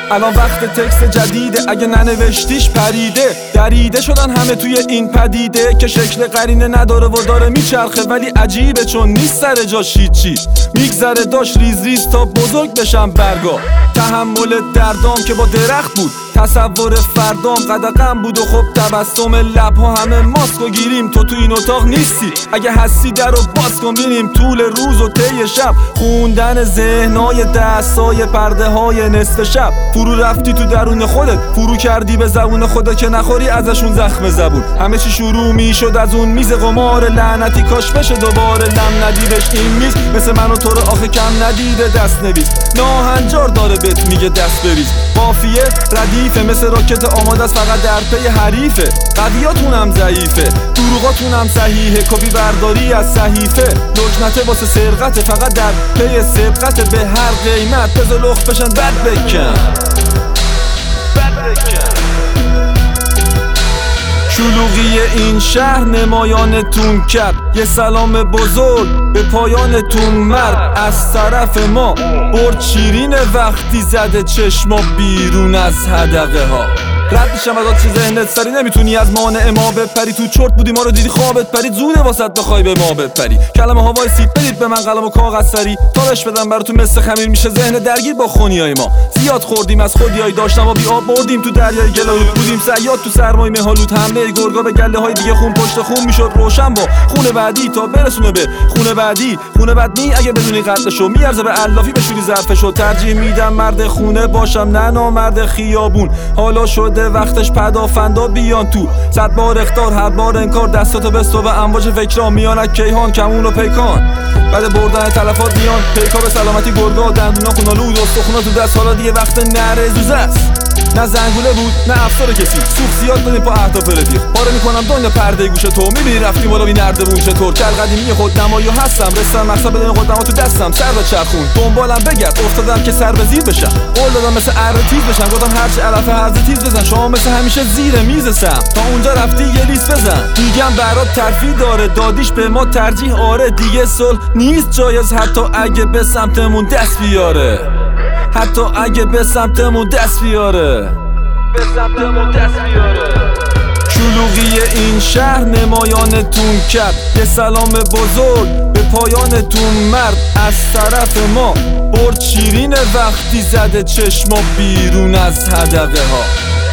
الان وقت تکست جدیده، اگه ننوشتیش پریده. دریده شدن همه توی این پدیده که شکل قرینه نداره و داره میچرخه، ولی عجیبه چون نیست سر جاش هیچی. میگذره داشت ریز ریز تا بزرگ بشم برگا. تحمل دردام که با درخت بود، تصور فردام قدقم بود و خب تبسم لبها همه ماسک و گیریم. تو این اتاق نیستی، اگه هستی در رو باز کن بینیم طول روز و طی شب. خوندن ذهنای دستای پرده های نصف شب. فرو رفتی تو درون خودت، فرو کردی به زبون خودت که نخوری ازشون زخم زبون. همه چی شروع میشد از اون میز قمار لعنتی، کاش بشه دوباره لم ندی بهش این میز. مثل من و تو رو آخه کم ندیده دست نویس، ناهنجار داره بهت میگه دست بریز. قافیه ردیفه مثل راکت آماده است فقط در پی حریفه. قویاتونم ضعیفه، دروغاتونم صحیحه، کپی برداری از صحیفه. لکنته واسه سرقته، فقط در پی سبقته به هر قیمت. بذار لخت بشن بد بکن. شلوغی این شهر نمایانتون کرد، یه سلام بزرگ به پایانتون مرد. از طرف ما برد شیرین وقتی زده چشما بیرون از حدقه ها. رد میشم از چه ذهنت سری، نمیتونی از مانع ما بپری. تو چرت بودی ما رو دیدی خوابت پرید، زوده واسط بخوای به ما بپری. کلمه ها وایسید بدید به من قلم و کاغذ سری، تارش بدم براتون مثل خمیر میشه ذهن درگیر با خونیای ما. زیاد خوردیم از خودیای داشتم و بی آب بردیم تو دریای گلالود. بودیم صیاد تو سرمای مهالود، حمله گرگا به گله های دیگه خون پشت خون میشد روشن با خونه بعدی تا برسونه به خونه بعدی. خونه بعد نی اگه بدونی قدشو میارزه به علافی بشوری ظرفشو. ترجیح میدم مرد خونه باشم نه نامرد خیابون. حالا شده وقتش پدافندا بیان تو، 100 بار اخطار هر بار انکار. دستاتو بستو به امواج فکران میان کیهان کمون و پیکان. بعد بردن تلفات میان پیکا به سلامتی گرگا. دندونا خونالود استخونا تو دست، حالا دیگه وقت نره زوزه است. نه زنگوله بود نه افسار کسی، سوخ زیاد دادیم پا اهداف رفیق. پاره میکنم دنیا پرده گوش تو، میبینی رفتیم بالا بی نرده بون چطور. کل قدیمی خود نمایی هستم، رسیدم مقصد بدون قدما تو دستم. سر به چرخون دنبالم بگرد، افتادم که سر به زیر بشم. قول دادم مثل اره تیز بشم، گفتم هرچی علف هرزه تیز بزن. شما مثل همیشه زیر میزسم، تا اونجا رفتی یه لیست بزن. میگم برات ترفیع داره، دادیش به ما ترجیح آره. دیگه صلح نیست جایز حتی اگه به سمتمون دست بیاره. حتی اگه به سمتمون دست بیاره. شلوغی این شهر نمایانتون کرد، یه سلام بزرگ به پایانتون مرد. از طرف ما برد شیرین وقتی زده چشما بیرون از حدقه ها.